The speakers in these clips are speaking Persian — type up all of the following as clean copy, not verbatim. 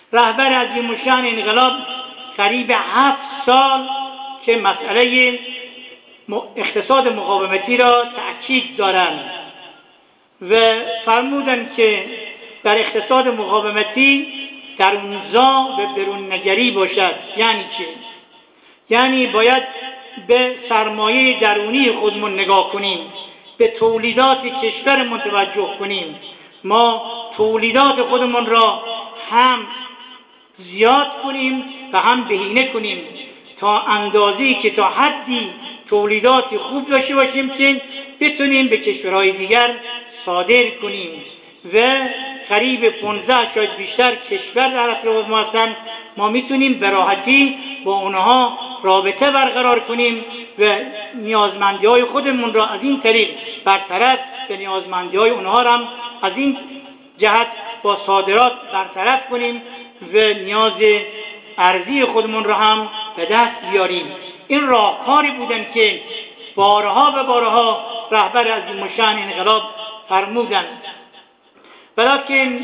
رهبر عظیم الشأن انقلاب قریب 7 سال که مسئله اقتصاد مقاومتی را تأکید دارند و فرمودند که در اقتصاد مقاومتی درونزا و برون نگری باشد. یعنی چه؟ یعنی باید به سرمایه درونی خودمون نگاه کنیم، به تولیدات کشورمون توجه کنیم. ما تولیدات خودمون را هم زیاد کنیم و هم بهینه کنیم تا اندازه‌ای که تا حدی تولیدات خوب داشته باشیم که بتونیم به کشورهای دیگر صادر کنیم و قریب 15 شاید بیشتر کشور در اطراف ما هستند. ما میتونیم به راحتی با اونها رابطه برقرار کنیم و نیازمندی‌های خودمون را از این طریق برطرف به نیازمندی‌های اونها را هم از این جهت با صادرات برطرف کنیم و نیاز ارزی خودمون را هم به دست بیاریم. این راهکاری بودن که بارها و بارها رهبر عظیم الشأن انقلاب فرمودند. ولیکن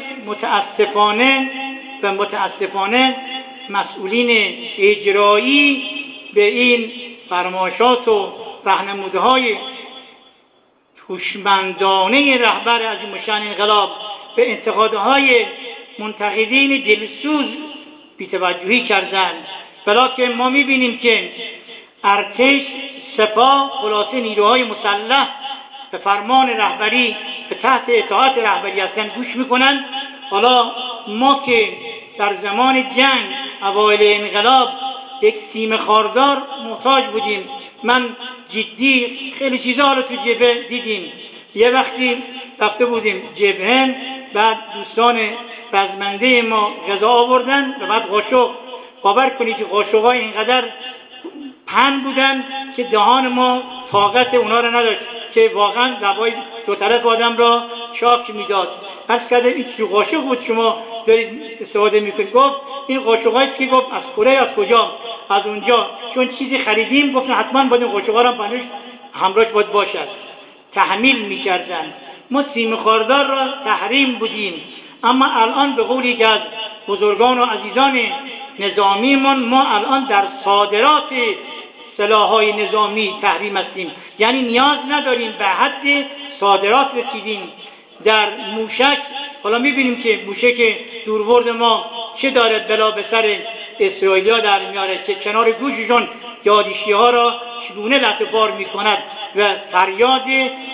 متاسفانه مسئولین اجرایی به این فرمایشات و راهنمودهای هوشمندانه رهبر عظیم الشأن انقلاب به انتقادهای منتقدین دلسوز بی‌توجهی کردند. ولیکن ما می‌بینیم که ارتش، سپاه، خلاصه نیروهای مسلح به فرمان رهبری به تحت اطاعت رهبری هستند گوش میکنند. حالا ما که در زمان جنگ اوایل انقلاب یک سیم خاردار محتاج بودیم، من جدی خیلی چیزا رو تو جبهه دیدیم. یه وقتی رفته بودیم جبهه، بعد دوستان رزمنده ما غذا آوردن و بعد قاشق، باور کنید که قاشق‌ها اینقدر پهن بودن که دهان ما طاقت اونا رو نداشت که واقعا لبای دو طرف آدم را شاک میداد. پس کده این چه قاشق بود شما دارید استفاده میکنید؟ گفت این قاشق‌هایی که گفت از کره، از کجا؟ از اونجا، چون چیزی خریدیم گفتن حتما باید این قاشق‌ها را پنوش همراهش باید باشد. تحمیل میکردن. ما سیم خاردار را تحریم بودیم، اما الان به قولی که از بزرگان و عزیزان نظامیمون ما الان در صادرات سلاح‌های نظامی تحریم هستیم. یعنی نیاز نداریم، به حد صادرات رسیدیم. در موشک حالا می‌بینیم که موشک دورورد ما چه داره بلا به سر اسرائیلیا در میاره که کنار گوششون یادیشی‌ها را چگونه لطفار می‌کند و فریاد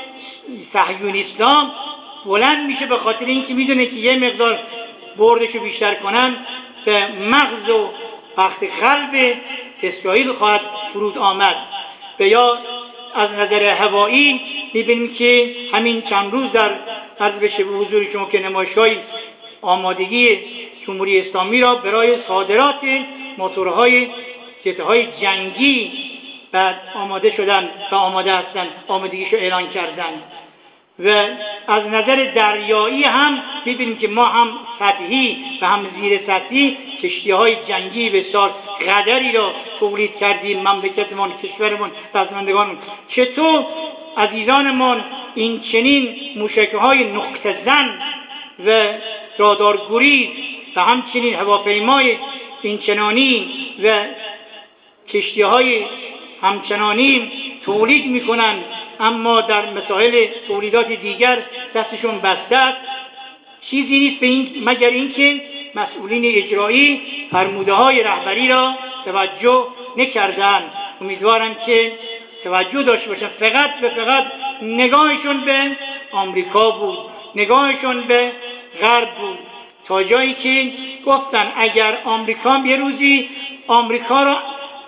صهیونیستان بلند میشه به خاطر اینکه میدونه که یه مقدار بردشو بیشتر کنن به مغز و وقت قلب اسرائیل خواهد فرود آمد. و یا از نظر هوایی میبینیم که همین چند روز در عرض بشه به حضور شما که نمایش‌های آمادگی جمهوری اسلامی را برای صادرات موتورهای جت‌های جنگی بعد آماده شدن و آماده هستند، آمادگیشو اعلان کردند. و از نظر دریایی هم می‌بینیم که ما هم سطحی و هم زیر سطحی کشتی‌های جنگی بسیار قدری را تولید کردیم. مملکتمان، کشورمان، رزمندگانمون. چطور عزیزانمان این چنین موشک‌های نقطه زن و رادارگریز و همچنین هواپیمای اینچنانی و کشتی‌های همچنانی تولید میکنند، اما در مسائل تولیدات دیگر دستشون بسته است. چیزی نیست به این مگر اینکه مسئولین اجرایی فرموده‌های رهبری را توجه نکردند. امیدوارم که توجه داشته باشند. فقط نگاهشون به آمریکا بود، نگاهشون به غرب بود، تا جایی که گفتن اگر آمریکا یه روزی آمریکا را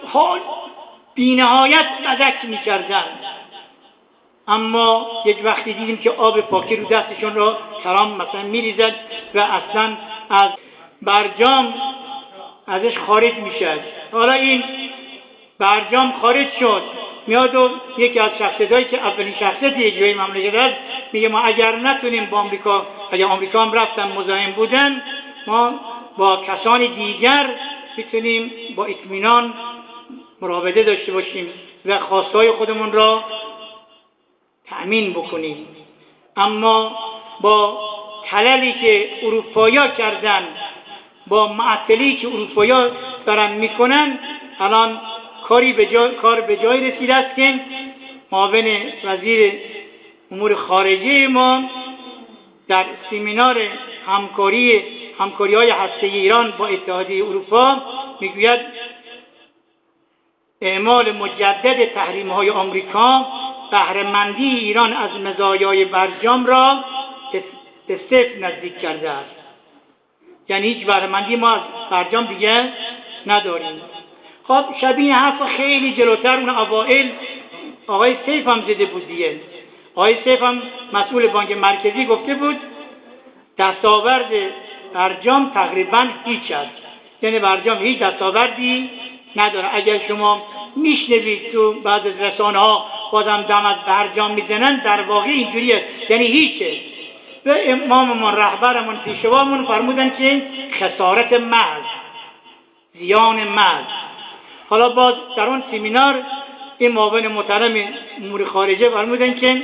بی‌نهایت مدک می‌کردند، اما یک وقتی دیدیم که آب پاکی رو دستشون را کرام مثلا می‌ریزد و اصلا از برجام ازش خارج میشد. حالا این برجام خارج شد، میاد و یکی از شخصیتایی که اولین شخصیت اجرایی مملکت است میگه ما اگر نتونیم با آمریکا، اگر آمریکا هم رفتن مزاحم بودن، ما با کسان دیگر میتونیم با اطمینان مراوده داشته باشیم و خواستهای خودمون را تأمین بکنیم. اما با خللی که اروپایی‌ها کردن با معطلی که اروپایی‌ها دارن میکنن الان کار به جای رسیده است که معاون وزیر امور خارجه ما در سمینار همکاری‌های هسته‌ای ایران با اتحادیه اروپا میگوید اعمال مجدد تحریم‌های آمریکا بهره‌مندی ایران از مزایای برجام را به صفر نزدیک کرده است. یعنی هیچ بهره‌مندی ما از برجام دیگه نداریم. خب شبیه حرف خیلی جلوتر اون اوائل آقای سیف هم زده بود دیگه. آقای سیف هم مسئول بانک مرکزی گفته بود دستاورد برجام تقریبا هیچ است. یعنی برجام هیچ دستاوردی نداره. اگر شما میشنوید تو بعض از رسانه‌ها بازم دم از برجام میزنن، در واقع اینجوریه، یعنی هیچه. و اماممون رهبرمون پیشوامون فرمودن که خسارت محض، زیان محض. حالا باز در اون سمینار این معاون محترم امور خارجه فرمودن که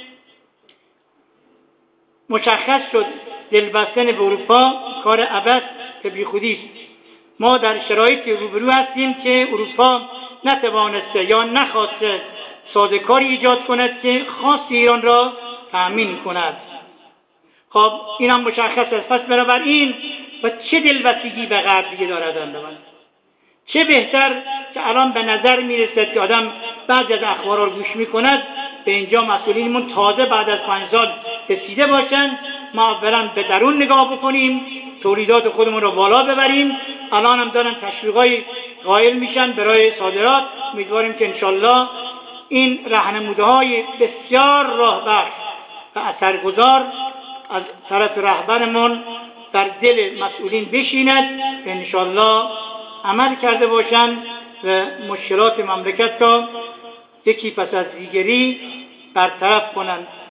مشخص شد دلبستن به اروپا کار عبث و بیخودی است. ما در شرایطی روبرو هستیم که اروپا نتوانسته یا نخواسته سازوکاری ایجاد کند که خواست ایران را تأمین کند. خب این هم مشخص است. پس بنابراین و چه دلبستگی به غرب دیگه دارد من؟ چه بهتر که الان به نظر میرسد که آدم بعضی از اخبار رو گوش میکند به اینجا مسئولینمون تازه بعد از 5 سال رسیده باشن، ما اولا به درون نگاه بکنیم، تولیدات خودمون رو بالا ببریم. الان هم دارن تشویقای قائل میشن برای صادرات. امیدواریم که انشالله این راهنمودهای بسیار راهبر و اثرگذار از طرف رهبرمون در دل مسئولین بشیند و انشالله عمل کرده باشند و مشکلات مملکت را یکی پس از دیگری برطرف کنند.